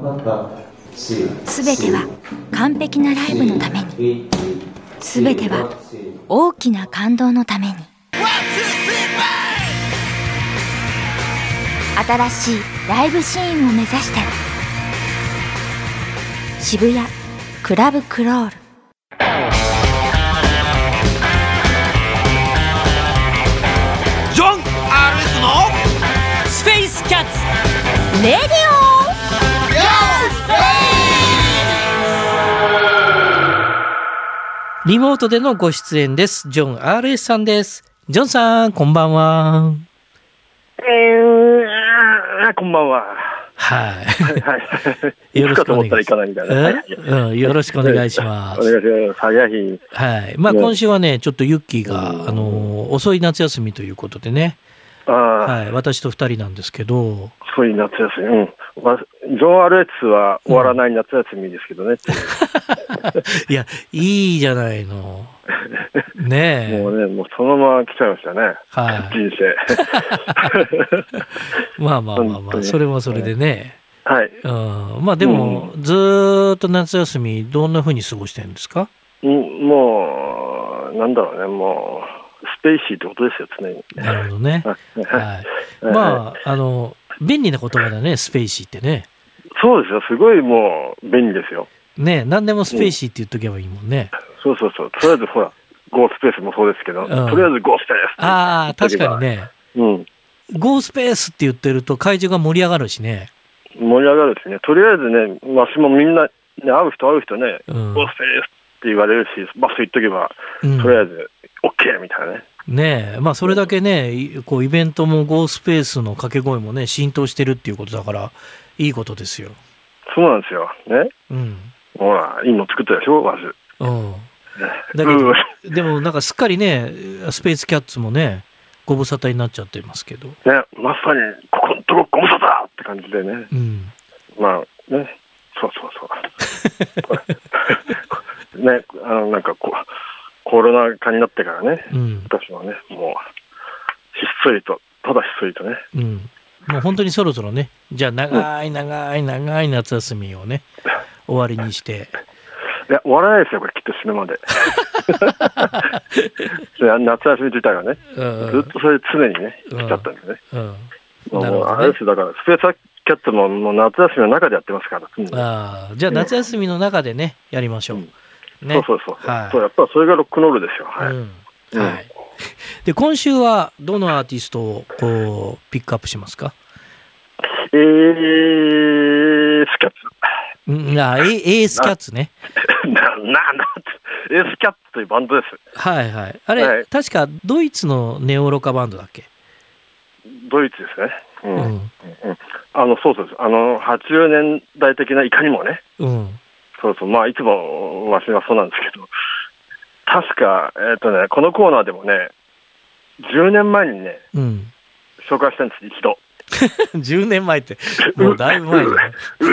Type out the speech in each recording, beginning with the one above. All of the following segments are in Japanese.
すべては完璧なライブのために、すべては大きな感動のために。新しいライブシーンを目指して、渋谷クラブクロール。 ジョン RS のスペースキャッツレディオリモートでのご出演です。ジョン RS さんです。ジョンさん、こんばんは。 こんばんは。 はい。 よろしくお願いします。 よろしくお願いします。 お願いします。早い。 はい。まあ今週はね、ちょっとユッキーが遅い夏休みということでね。はい。私と2人なんですけど。 遅い夏休み。ジョン RS は終わらない夏休みですけどね。 いや、いいじゃないの。ねえ。 もうそのまま来ちゃいましたね。 はい。 人生。 まあ、それはそれでね。 はい。 まあでも、ずーっと夏休み、どんな風に過ごしてるんですか？ もう、なんだろうね、もう、スペーシーってことですよ、常に。 なるほどね。はい。まあ、便利な言葉だね、スペーシーってね。 そうですよ、すごいもう、便利ですよ。 ね、何でもスペーシーって言っとけばいいもんね。 そう。とりあえずほら、ゴースペースもそうですけど、とりあえずゴースペース。 ああ、確かにね。ゴースペースって言ってると会場が盛り上がるしね。 盛り上がるしね。とりあえずね、私もみんな、ね、会う人ね、ゴースペースって言われるし、バス行っとけば、とりあえず OK みたいなね。 ねえ、まあそれだけね、こうイベントもゴースペースの掛け声もね、浸透してるっていうことだから、いいことですよ。そうなんですよ。ね。ほら、いいの作ったでしょ、まず。だけど、でもなんかすっかりね、スペースキャッツもね、ご無沙汰になっちゃってますけど。ね、 まさに、ここのとこご無沙汰って感じでね。まあね、そう。ね、なんかコロナ禍になってからね、私はね、もう、ひっそりとね。 もう本当にそろそろね、じゃあ長い夏休みをね、終わりにして。 いや、終わらないですよ、これ、きっと死ぬまで。夏休み自体はね、ずっとそれ常にね、来ちゃったんですね。もう、あれですよ、だから、スペースキャッツももう夏休みの中でやってますから。 じゃあ夏休みの中でね、やりましょう。 そう。やっぱりそれがロックンロールですよ。はい。 で、今週はどのアーティストをこうピックアップしますか？ スキャッツ。 エースキャッツね。 エースキャッツというバンドです。 はい。あれ、確かドイツのネオロカバンドだっけ？ ドイツですね。そうです。80年代的ないかにもね。まあいつもわしはそうなんですけど、確かこのコーナーでもね、10年前にね、紹介したんです、一度。 10年前ってもうだいぶ前じゃない。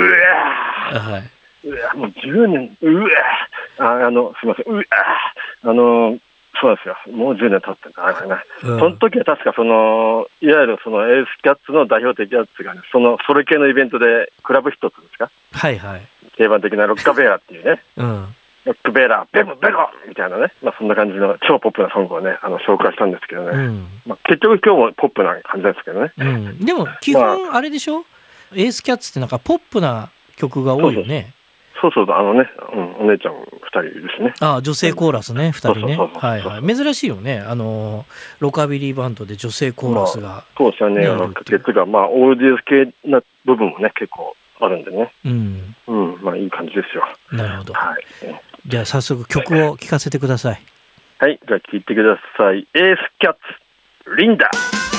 もう10年、すみません、そうですよ、もう10年経ってるからね。その時は確かいわゆるエースキャッツの代表的なやつがね、それ系のイベントでクラブヒットって言うんですか？定番的なロッカベラっていうね、ロックベラ、ベゴみたいなね、そんな感じの超ポップなソングをね、紹介したんですけどね。結局今日もポップな感じなんですけどね。 でも基本あれでしょ？エースキャッツってなんかポップな曲が多いよね。 そう、お姉ちゃん2人いるしね。 女性コーラスね、2人ね。珍しいよね。ロカビリーバンドで女性コーラスが。 そうですよね。オーディオス系な部分もね、結構あるんでね。いい感じですよ。 なるほど。じゃあ早速曲を聴かせてください。 はい、じゃあ聴いてください。エースキャッツ、リンダ。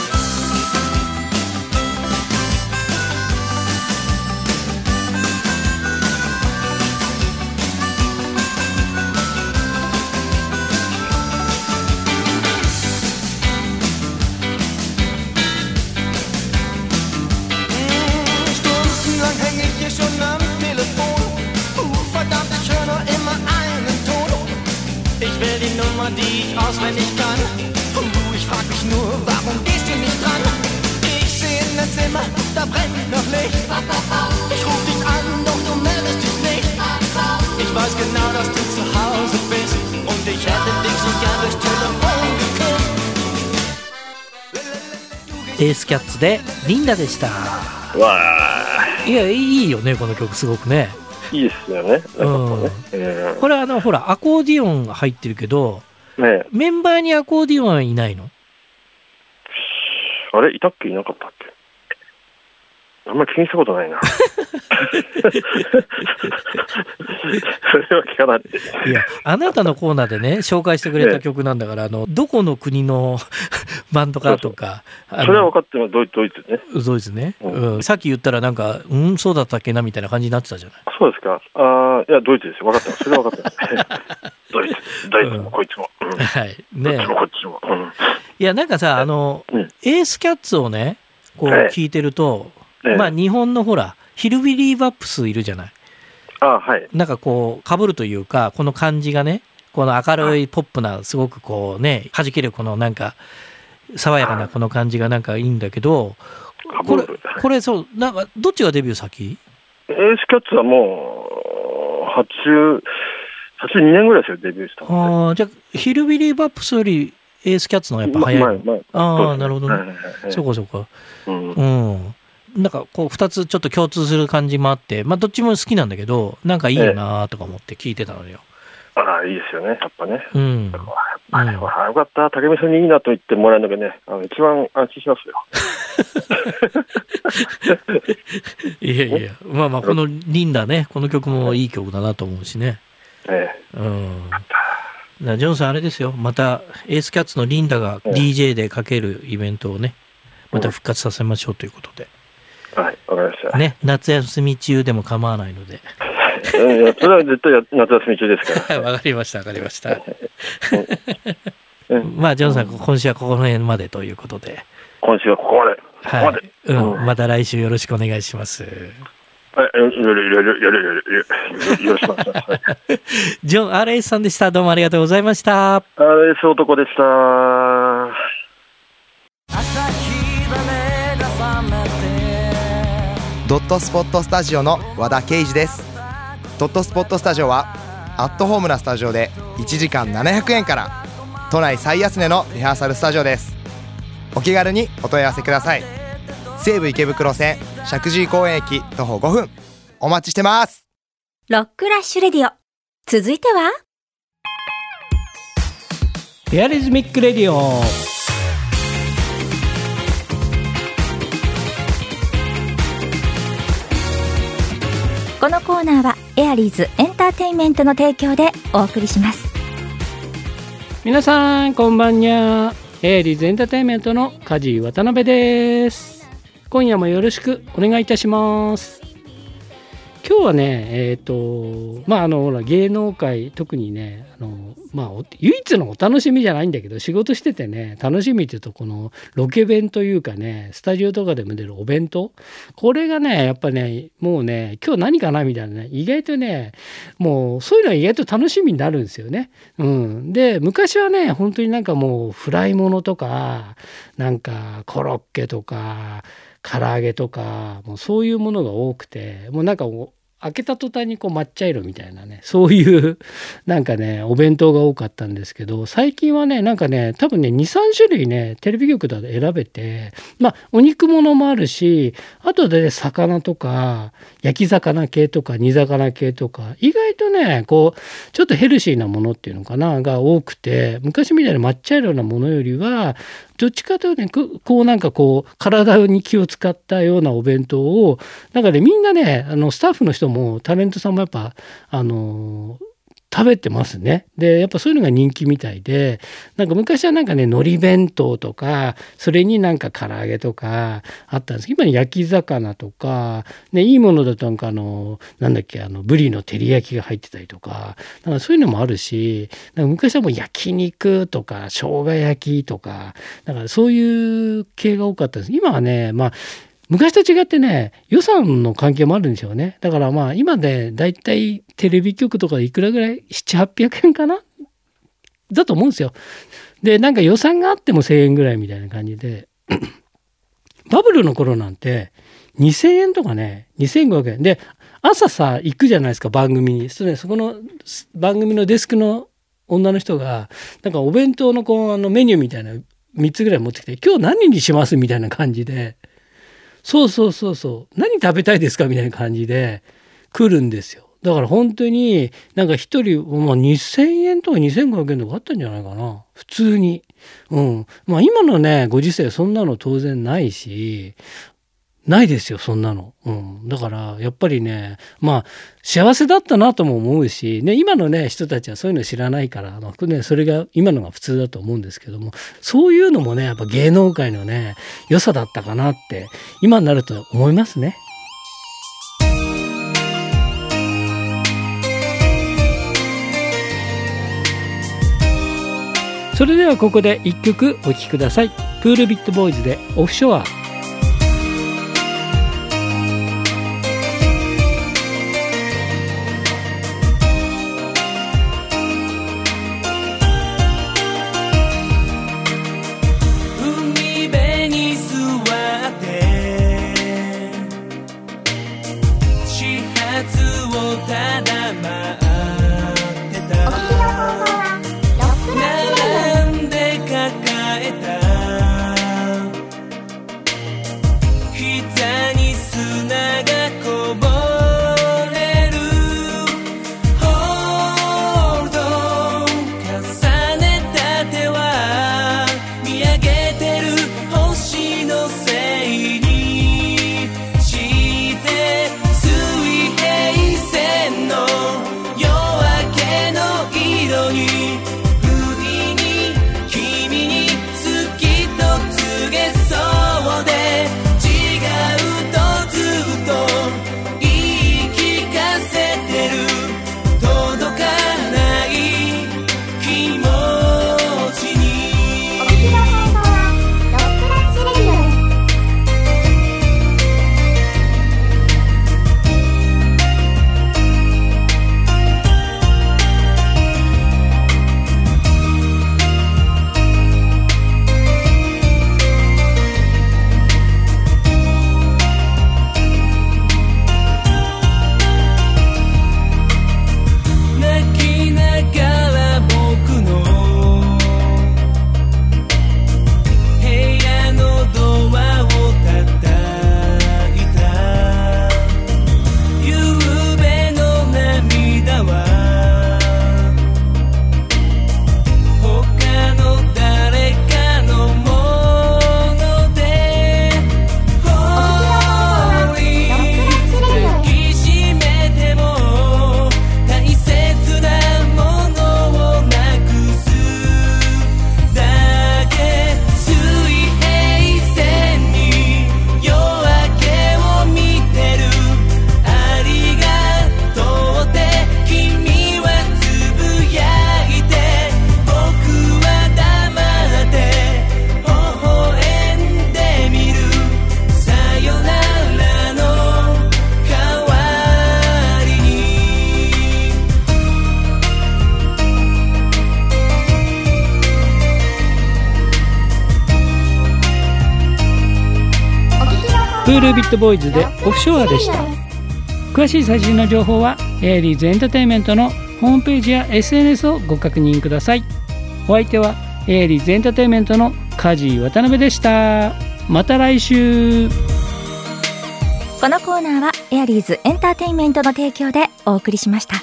Die ich auswendig kann. Ich frag mich nur, warum gehst du nicht dran? Ich seh in dein Zimmer, da brennt noch Licht. Ich ruf dich an エースキャッツでリンダでした。 わー、いや、いいよねこの曲、すごくね。 いいですよね。 これほらアコーディオンが入ってるけど、ね、メンバーにアコーディオンはいないの？ あれ、いたっけいなかったっけ？あんまり気にしたことないな。それは聞かない。 いや、あなたのコーナーでね紹介してくれた曲なんだから、どこの国のバンドかとか。 それは分かってます。ドイツね。 ドイツね、さっき言ったらなんかそうだったっけなみたいな感じになってたじゃない。 そうですか。いや、ドイツですよ。分かってます。それは分かってます。ドイツもこいつも、はいね、こっちも、 いや、なんかさ、エースキャッツをねこう聞いてると、まあ日本のほらヒルビリーバップスいるじゃない。 はい、 なんかこう被るというか、この感じがね、この明るいポップな、すごくこうね弾けるこのなんか爽やかなこの感じがなんかいいんだけど、これそうなんかどっちがデビュー先？ エースキャッツはもう82年ぐらいですよ、デビューしたので。 じゃあヒルビリーバップスよりエースキャッツの方がやっぱ早いの？なるほどね。そうかそうか。なんかこう2つちょっと共通する感じもあって、まあどっちも好きなんだけど、なんかいいよなとか思って聞いてたのよ。 いいですよね、やっぱね。よかった、竹見さんにいいなと言ってもらえるのがね、一番安心しますよ。 いやいや、まあまあこのリンダね、この曲もいい曲だなと思うしね。ジョンさんあれですよ、またエースキャッツのリンダが DJ でかけるイベントをね、また復活させましょうということで。 はい、わかりました。 ね、夏休み中でも構わないので。 それは絶対夏休み中ですから。 わかりました、わかりました。まあジョンさん、今週はここの辺までということで。 今週はここまで。 はい、また来週よろしくお願いします。よろしくお願いします。 ジョン RS さんでした。どうもありがとうございました。 RS 男でした。 ドットスポットスタジオの和田圭司です。ドットスポットスタジオはアットホームなスタジオで1時間700円から都内最安値のリハーサルスタジオです。お気軽にお問い合わせください。西武池袋線石神井公園駅徒歩5分、お待ちしてます。 ロックラッシュレディオ、続いてはエアリズミックレディオ。 このコーナーはエアリーズエンターテインメントの提供でお送りします。 皆さんこんばんにゃ。エアリーズエンターテインメントの梶渡辺です。今夜もよろしくお願いいたします。今日はね、ほら芸能界、特にね、唯一のお楽しみじゃないんだけど、仕事しててね、楽しみっていうと、このロケ弁というかね、スタジオとかでも出るお弁当、これがね、やっぱね、もうね、今日何かなみたいなね、意外とね、もうそういうのは意外と楽しみになるんですよね。で、昔はね、本当になんかもうフライものとか、なんかコロッケとか、唐揚げとか、もうそういうものが多くて、もうなんか開けた途端にこう抹茶色みたいなね、そういうなんかねお弁当が多かったんですけど、最近はねなんかね多分ね 2,3 種類ねテレビ局だと選べて、お肉物もあるし、あとで魚とか焼き魚系とか煮魚系とか、意外とねこうちょっとヘルシーなものっていうのかなが多くて、昔みたいな抹茶色なものよりはどっちかというとね、こうなんかこう体に気を使ったようなお弁当をなんかね、みんなねスタッフの人もタレントさんもやっぱ食べてますね。でやっぱそういうのが人気みたいで、なんか昔はなんかね海苔弁当とか、それになんか唐揚げとかあったんですけど、今焼き魚とかね、いいものだとなんかなんだっけブリの照り焼きが入ってたりとか、なんかそういうのもあるし、なんか昔はもう焼肉とか生姜焼きとか、なんかそういう系が多かったです。今はね昔と違ってね、予算の関係もあるんでしょうね。だから今でだいたいテレビ局とかでいくらぐらい 7,800 円かなだと思うんですよ。でなんか予算があっても1,000円ぐらいみたいな感じでバブルの頃なんて2,000円とかね、2,500円で朝さ行くじゃないですか、番組に。そこの番組のデスクの女の人がなんかお弁当のメニューみたいな 3つぐらい持ってきて、今日何にしますみたいな感じで、そう何食べたいですかみたいな感じで来るんですよ。だから本当になんか一人、2000円とか2500円とかあったんじゃないかな、普通に。今のねご時世そんなの当然ないし、ないですよそんなの。だからやっぱりね、幸せだったなとも思うしね、今のね人たちはそういうの知らないから、それが今のが普通だと思うんですけども、そういうのもねやっぱ芸能界のね良さだったかなって今になると思いますね。それではここで1曲お聴きください。プールビットボーイズでオフショア。 海辺に座って始発をただ待ってた。並んで抱えた膝に砂がこぼれる。ホールド重ねた手は見上げてる星のせいにして水平線の夜明けの色にプールビットボーイズでオフショアでした。詳しい最新の情報はエアリーズエンターテインメントのホームページや SNS をご確認ください。お相手はエアリーズエンターテインメントの梶渡辺でした。また来週。 このコーナーはエアリーズエンターテインメントの提供でお送りしました。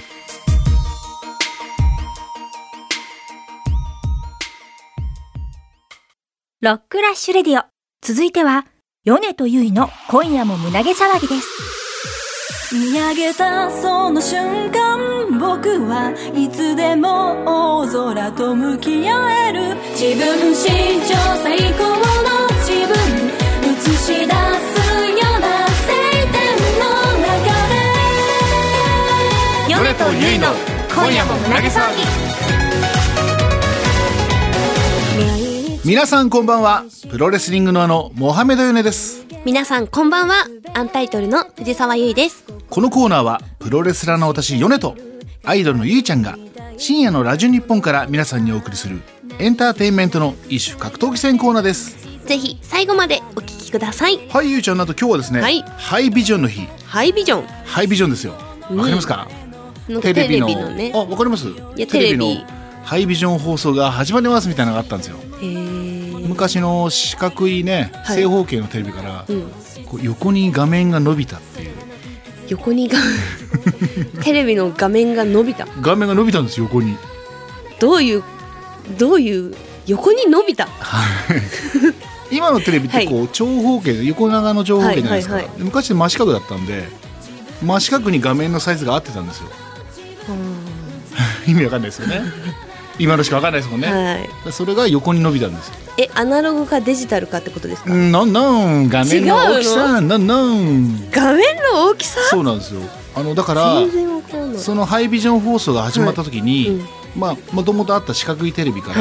ロックラッシュレディオ、続いては米とゆいの今夜も胸毛騒ぎです。 見上げたその瞬間、僕はいつでも大空と向き合える。自分史上最高の自分映し出すような晴天の中で、 米とゆいの今夜も胸毛騒ぎ。 皆さんこんばんは。プロレスリングのモハメドヨネです。 皆さんこんばんは。アンタイトルの藤沢優衣です。 このコーナーはプロレスラーの私ヨネとアイドルのゆいちゃんが深夜のラジオ日本から皆さんにお送りするエンターテインメントの一種格闘技戦コーナーです。 ぜひ最後までお聞きください。 はい、ゆいちゃん、なんと今日はですね、ハイビジョンの日。 ハイビジョンですよ。わかりますか？ テレビのね。 わかります？ いや、テレビのハイビジョン放送が始まりますみたいなのがあったんですよ。 昔の四角いね、正方形のテレビから、こう横に画面が伸びたっていう。 横にテレビの画面が伸びた。 画面が伸びたんですよ、横に。 どういう横に伸びた。 今のテレビってこう長方形で横長の長方形じゃないですか。昔って真四角だったんで、真四角に画面のサイズが合ってたんですよ。意味わかんないですよね。今のしかわかんないですもんね。それが横に伸びたんですよ。 アナログかデジタルかってことですか？ 画面の大きさ。画面の大きさ。 そうなんですよ。だからそのハイビジョン放送が始まった時に、もともとあった四角いテレビから、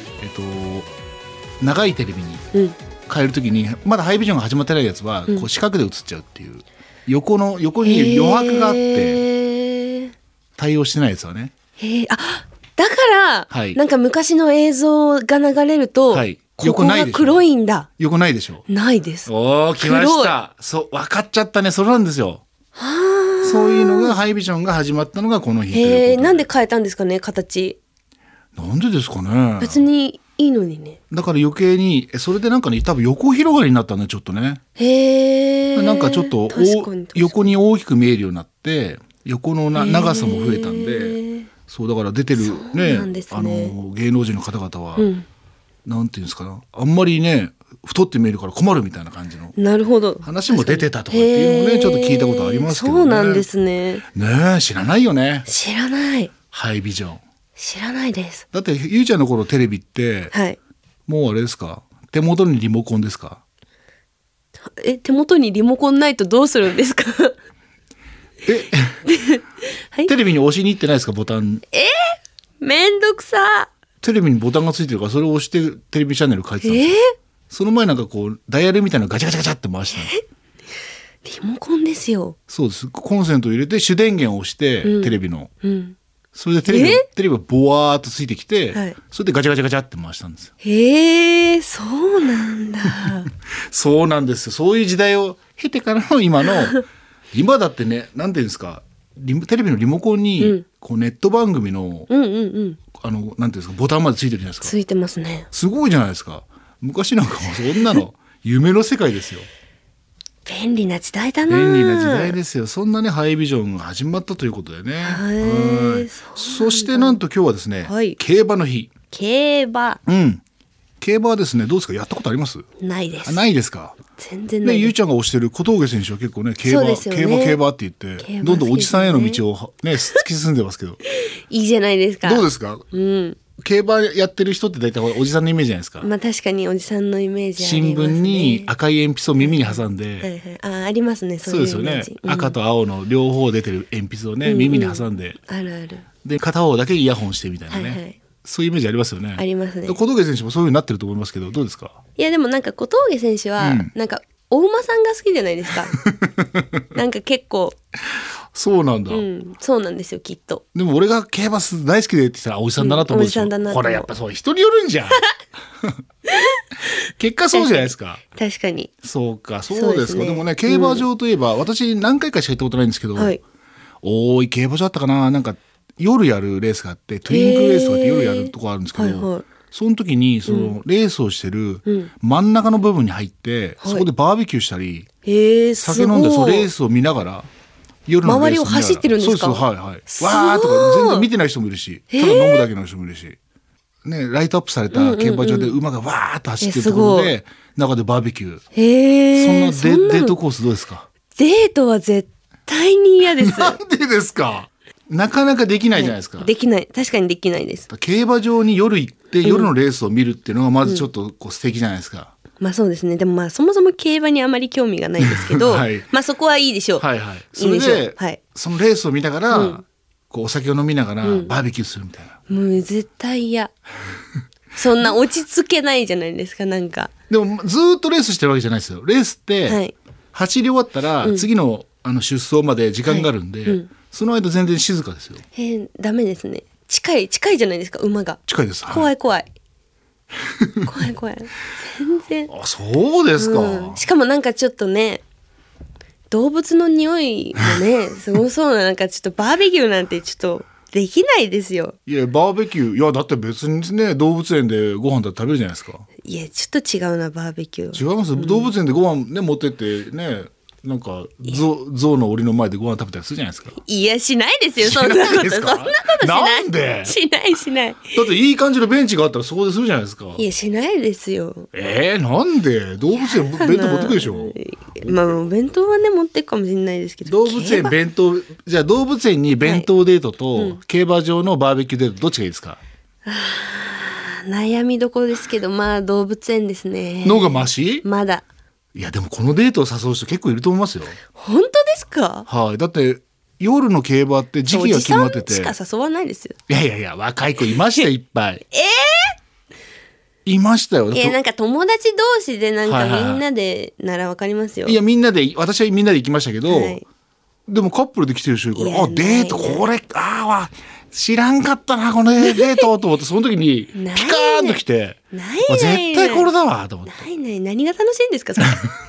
長いテレビに変える時に、まだハイビジョンが始まってないやつはこう四角で映っちゃうっていう、横に余白があって対応してないやつはね。 だから、なんか昔の映像が流れると、ここが黒いんだ。 横ないでしょ。 ないです。 おー、来ました。そう、分かっちゃったね。それなんですよ。そういうのがハイビジョンが始まったのがこの日。 なんで変えたんですかね、形。 なんでですかね。 別にいいのにね。 だから余計にそれでなんかね、多分横広がりになったね、ちょっとね。なんかちょっと横に大きく見えるようになって、横の長さも増えたんで。そうだから出てるね、芸能人の方々は、なんていうんですかな、あんまりね太って見えるから困るみたいな感じの話も出てたとかっていうのをね、ちょっと聞いたことありますけどね。 そうなんですね。 ねえ、知らないよね。 知らない。 ハイビジョン。 知らないです。 だってゆうちゃんの頃テレビって、もうあれですか、手元にリモコンですか？ 手元にリモコンないとどうするんですか？ テレビに押しに行ってないですか、ボタン。 めんどくさ。 テレビにボタンがついてるから、それを押してテレビチャンネル変えてたんですよ。その前なんかこうダイヤルみたいなのガチャガチャガチャって回してたんです。 リモコンですよ。 そうです。コンセントを入れて主電源を押して、テレビの、それでテレビがボワーっとついてきて、それでガチャガチャガチャって回したんですよ。 そうなんだ。 そうなんですよ。そういう時代を経てからの今の今だってね、なんていうんですか、テレビのリモコンに、こうネット番組の、なんていうんですか、ボタンまでついてるじゃないですか。 ついてますね。 すごいじゃないですか。昔なんかもそんなの夢の世界ですよ。 便利な時代だな。 便利な時代ですよ。そんなね、ハイビジョンが始まったということでね。そしてなんと今日はですね、競馬の日。 競馬。 競馬はですね、どうですか、やったことあります？ ないです。 ないですか。 全然ない。 ゆうちゃんが推してる小峠選手は結構ね、競馬って言ってどんどんおじさんへの道をね突き進んでますけど。 いいじゃないですか。 どうですか？競馬やってる人って大体おじさんのイメージじゃないですか。 確かにおじさんのイメージありますね。 新聞に赤い鉛筆を耳に挟んで、 ありますね。そういうイメージ。 そうですよね。赤と青の両方出てる鉛筆をね、耳に挟んで、 あるある。で片方だけイヤホンしてみたいなね。そういうイメージありますよね。 ありますね。 小峠選手もそういう風になってると思いますけど、どうですか？ いやでもなんか小峠選手はなんかお馬さんが好きじゃないですか。なんか結構。 そうなんだ。 そうなんですよ、きっと。 でも俺が競馬大好きでって言ったらおじさんだなと思うでしょ。ほらやっぱそう人によるんじゃん。結果そうじゃないですか。 確かに。 そうか、そうですか。でもね、競馬場といえば私何回かしか行ったことないんですけど、多い競馬場だったかな、なんか夜やるレースがあって、トゥインクルレースとかって夜やるとこあるんですけど、その時にそのレースをしてる真ん中の部分に入って、そこでバーベキューしたり、酒飲んでそのレースを見ながら夜のレースを見ながら、周りを走ってるんですか？そうです、はいはい。わーとか全然見てない人もいるし、ただ飲むだけの人もいるし、ね、ライトアップされた競馬場で馬がわーっと走ってるところで中でバーベキュー。そんなデートコースどうですか？ デートは絶対に嫌です。 なんでですか？なかなかできないじゃないですか。 できない。確かにできないです。 競馬場に夜行って夜のレースを見るっていうのがまずちょっとこう素敵じゃないですか。 そうですね。でもそもそも競馬にあまり興味がないんですけど、そこはいいでしょう。 それでそのレースを見ながら、こうお酒を飲みながらバーベキューするみたいな。 もう絶対嫌。そんな落ち着けないじゃないですか、なんか。 でもずっとレースしてるわけじゃないですよ。レースって走り終わったら次の出走まで時間があるんで。その間全然静かですよ。 ダメですね。近いじゃないですか、馬が。 近いです。 怖い。怖い。全然。 あ、そうですか。 しかもなんかちょっとね、動物の匂いもね、すごそうな、なんかちょっとバーベキューなんてちょっとできないですよ。 いや、バーベキュー、いやだって別にね、動物園でご飯だって食べるじゃないですか。 いやちょっと違うなバーベキュー。 違います、動物園でご飯ね持ってってね、なんか象の檻の前でご飯食べたりするじゃないですか。 いやしないですよそんなこと。そんなことしない。 なんでしない。 だっていい感じのベンチがあったらそこでするじゃないですか。 いやしないですよ。 なんで動物園弁当持ってくるでしょ。 まあ弁当はね持ってくかもしれないですけど、 動物園弁当、じゃあ動物園に弁当デートと競馬場のバーベキューデートどっちがいいですか。 悩みどころですけど、まあ動物園ですね。 のがマシ？ まだ。 いやでもこのデートを誘う人結構いると思いますよ。 本当ですか？ はい、だって夜の競馬って時期が決まってて。 おじさんしか誘わないですよ。 いや若い子いましたいっぱい。いましたよ。 なんか友達同士でなんかみんなでならわかりますよ。 いやみんなで、私はみんなで行きましたけど、でもカップルで来てる人いるから、デートこれ知らんかったなこのデートと思って、その時にピカーンと来て、絶対これだわと思って。 何が楽しいんですかそれ。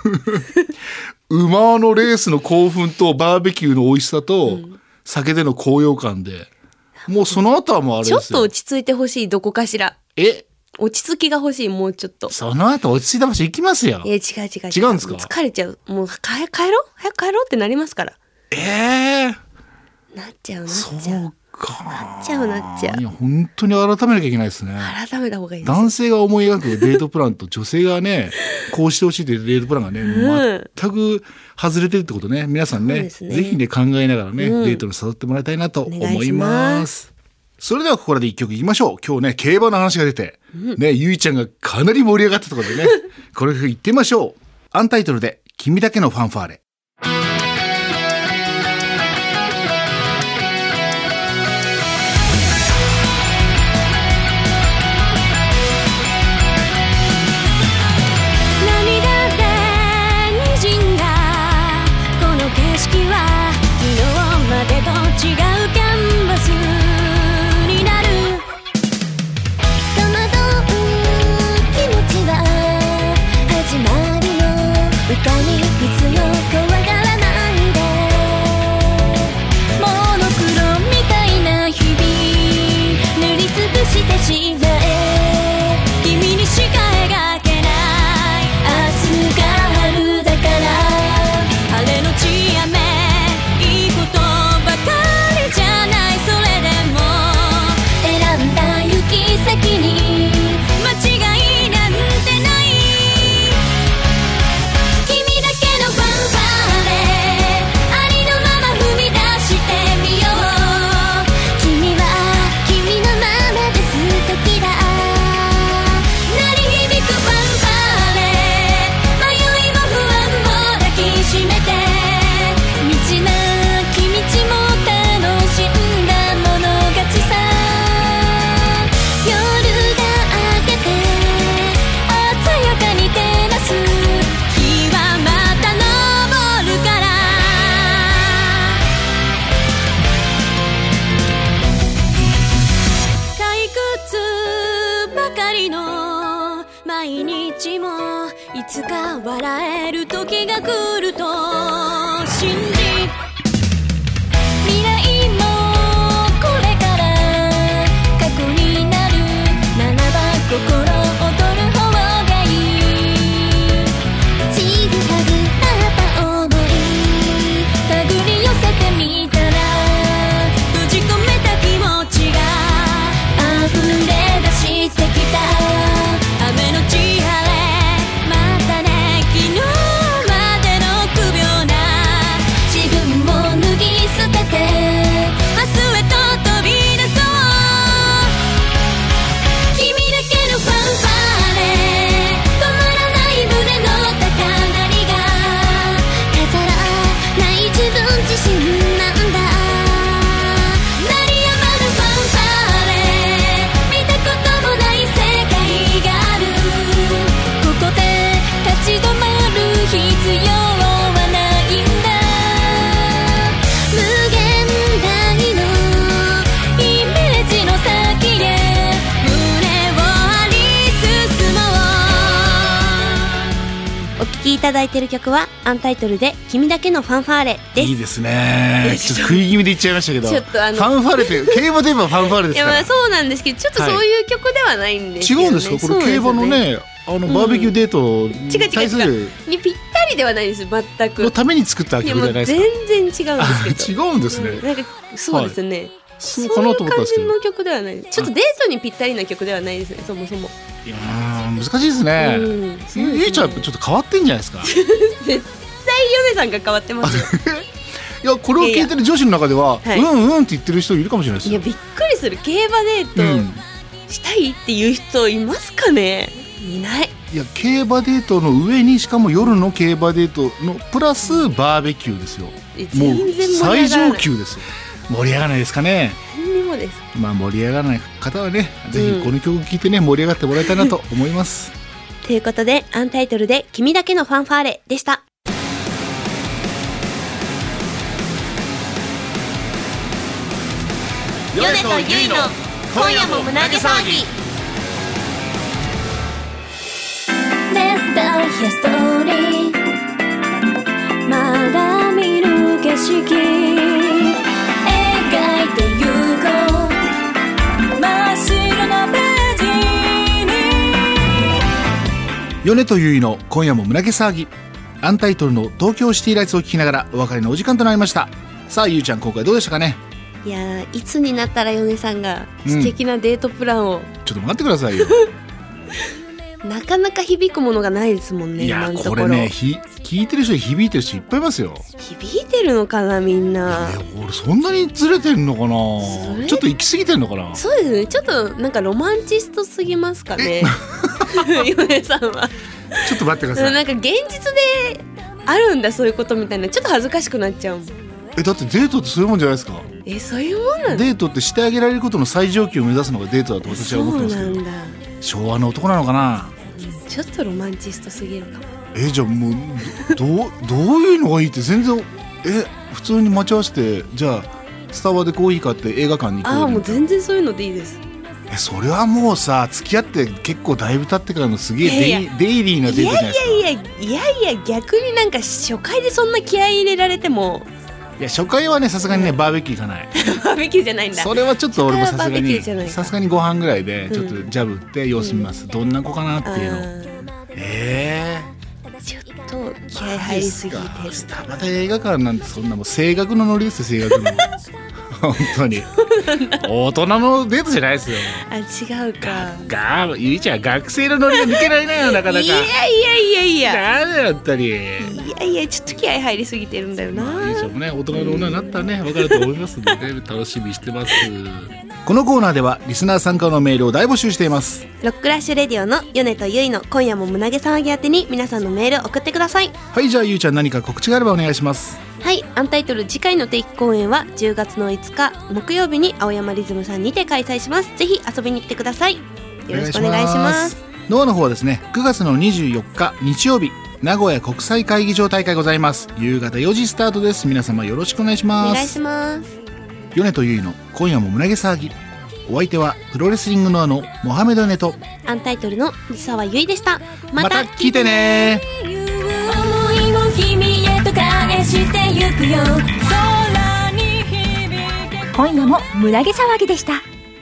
馬のレースの興奮とバーベキューの美味しさと、酒での高揚感で、もうその後はもうあれですよ。 ちょっと落ち着いてほしい、どこかしら。落ち着きが欲しい、もうちょっと。 その後落ち着いた場所行きますよ。 違う。違うんですか。疲れちゃう。もう帰ろう早く帰ろうってなりますから。なっちゃう。 そうか。 なっちゃう。 いや本当に改めなきゃいけないですね。 改めた方がいいです。 男性が思い描くデートプランと女性がねこうしてほしいというデートプランがね、全く外れてるってことね。皆さんね、ぜひね考えながらね、デートに誘ってもらいたいなと思います。それではここらで一曲いきましょう。今日ね競馬の話が出て、ゆいちゃんがかなり盛り上がったところでねこれ言ってみましょう。アンタイトルで君だけのファンファーレ。 違うキャンバスになる。戸惑う気持ちが始まりの歌に必要怖がらないで。モノクロみたいな日々塗りつぶしてしまえ。君にしか描けない明日が春だから。晴れのち雨いいことばかりじゃない。それでも選んだ行き先に間違いなんてない。君だけのファンファーレありのまま踏み出してみよう。君は君のままで素敵だ。鳴り響くファンファーレ迷いも不安も抱きしめて。道なき道も楽しんだもの勝ちさ。夜が明けて鮮やかに照らす日はまた昇るから。退屈ばかりの毎日もいつか笑える時が来ると信じ、未来もこれから過去になるならば心躍る方がいい。ちぐはぐだった想い手繰り寄せてみたら閉じ込めた気持ちが溢れ出してきた。雨のち晴れまたね昨日までの臆病な自分を脱ぎ捨てて明日へと飛び出そう。君だけのファンファーレ止まらない胸の高鳴りが飾らない自分自身なんだ。鳴りやまぬファンファーレ見たこともない世界がある。ここで立ち止まる必要はないんだ。無限大のイメージの先へ胸を張り進もう。お聴きいただいている曲はアンタイトルで君だけのファンファーレです。 いいですね。ちょっと食い気味で言っちゃいましたけど、 ちょっとファンファーレって競馬といえばファンファーレですから。 いやまあそうなんですけどちょっとそういう曲ではないんですよね。 違うんですかこれ競馬のねバーベキューデートに対するにぴったりではないです全くのために作った曲じゃないですか。 全然違うんですけど。 違うんですね、 なんかそうですね、 そうかなと思ったんですけど、 そういう感じの曲ではない。ちょっとデートにぴったりな曲ではないですね、そもそも。 いや難しいですね。ゆいちゃんちょっと変わってんじゃないですか。 絶対ヨネさんが変わってますよ。 いやこれを聞いてる女子の中ではうんって言ってる人いるかもしれないですよ。 いやびっくりする。競馬デートしたいっていう人いますかね。いない。 いや競馬デートの上にしかも夜の競馬デートのプラスバーベキューですよ。もう最上級ですよ。盛り上がらないですかね。 何にもです。 まあ盛り上がらない方はね、ぜひこの曲聴いてね盛り上がってもらいたいなと思います。 ということでアンタイトルで君だけのファンファーレでした。ヨネとユイの今夜も胸毛騒ぎ。 Let's die here story まだ見る景色描いてゆこう真っ白なページに。 ヨネとユイの今夜も胸毛騒ぎ、アンタイトルの東京シティライツを聞きながらお別れのお時間となりました。さあゆいちゃん今回どうでしたかね。 いやいつになったらヨネさんが素敵なデートプランを、 ちょっと待ってくださいよ。 なかなか響くものがないですもんね。 いやこれね聞いてる人響いてる人いっぱいいますよ。 響いてるのかなみんな。 俺そんなにずれてんのかな。ちょっと行き過ぎてんのかな。 そうですね、ちょっとなんかロマンチストすぎますかね。ヨネさんはちょっと待ってください。 なんか現実であるんだそういうことみたいな、ちょっと恥ずかしくなっちゃうもん。 だってデートってそういうもんじゃないですか。 そういうもんなの。 デートってしてあげられることの最上級を目指すのがデートだと私は思ってますけど。 そうなんだ。 昭和の男なのかな。 ちょっとロマンチストすぎるかも。 じゃあもうどういうのがいいって全然普通に待ち合わせてじゃあスタバでコーヒー買って映画館に行こう。 もう全然そういうのでいいです。 それはもうさ付き合って結構だいぶ経ってからのすげえデイリーなデートじゃないですか。 いや逆になんか初回でそんな気合い入れられても。 いや初回はねさすがにねバーベキュー行かない。 バーベキューじゃないんだ。 それはちょっと俺もさすがにご飯ぐらいでちょっとジャブって様子見ます、どんな子かなっていうの。 ちょっと気合入りすぎて。 スタバで映画館なんてそんなもう声楽のノリですよ。声楽の本当に大人のデートじゃないですよ。 違うか。 ゆいちゃん学生のノリが抜けられないよなかなか。いやなんだよったり。 いやちょっと気合入りすぎてるんだよな。 ゆいちゃんもね大人の女になったらね分かると思いますので、ね、楽しみにしてます。このコーナーではリスナー参加のメールを大募集しています。 ロックラッシュレディオのヨネとユイの今夜も胸毛騒ぎ宛てに皆さんのメールを送ってください。 はい、じゃあゆいちゃん何か告知があればお願いします。 はい、アンタイトル次回の定期公演は10月の5日木曜日に青山リズムさんにて開催します。ぜひ遊びに来てください。よろしくお願いします。 ノアの方はですね9月の24日日曜日名古屋国際会議場大会ございます。夕方4時スタートです。皆様よろしくお願いします。 お願いします。 ヨネとユイの今夜も胸毛騒ぎ、お相手はプロレスリングノアのモハメドネとアンタイトルの三沢ゆいでした。 また聞いてね。 思いを君へと返してゆくよ。空に響け。 今夜も胸毛騒ぎでした。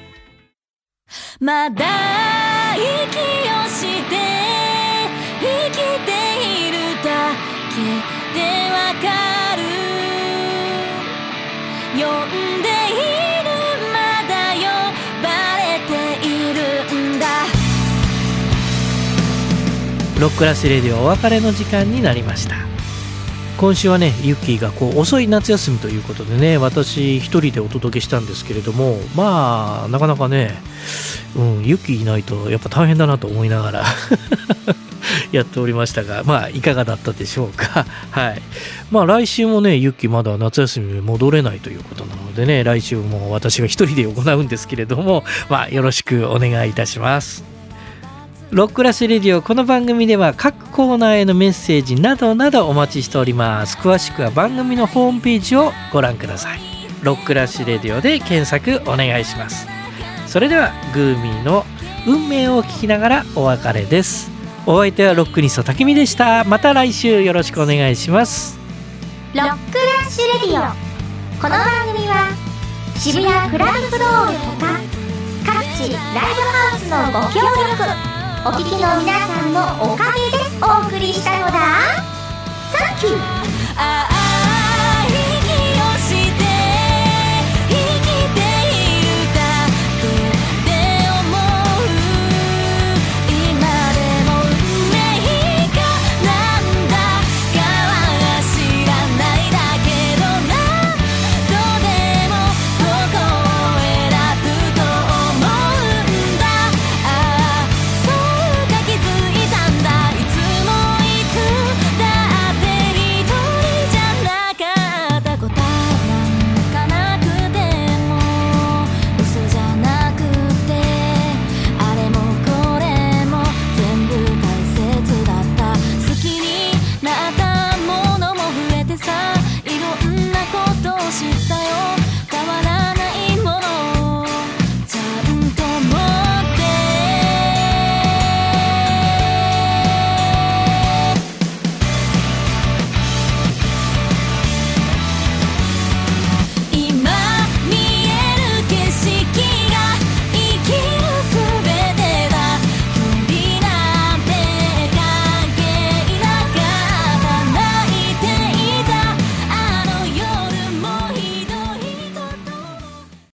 まだ息をして生きているだけでわかる。呼んでいるまだ呼ばれているんだ。 ロックラッシュレディオお別れの時間になりました。今週はねユッキーが遅い夏休みということでね私一人でお届けしたんですけれども、まあなかなかね、ユッキーいないとやっぱ大変だなと思いながらやっておりましたが、まあいかがだったでしょうか。はい。まあ来週もねユッキーまだ夏休みに戻れないということなのでね、来週も私が一人で行うんですけれども、まあよろしくお願いいたします。ロックラッシュレディオ、この番組では各コーナーへのメッセージなどなどお待ちしております。詳しくは番組のホームページをご覧ください。ロックラッシュレディオで検索お願いします。それではグーミーの運命を聞きながらお別れです。お相手はロックニストたきみでした。また来週よろしくお願いします。 ロックラッシュレディオ、この番組は渋谷クラブフロールほか各地ライブハウスのご協力お聞きの皆さんのおかげでお送りしたのだ。サンキュー。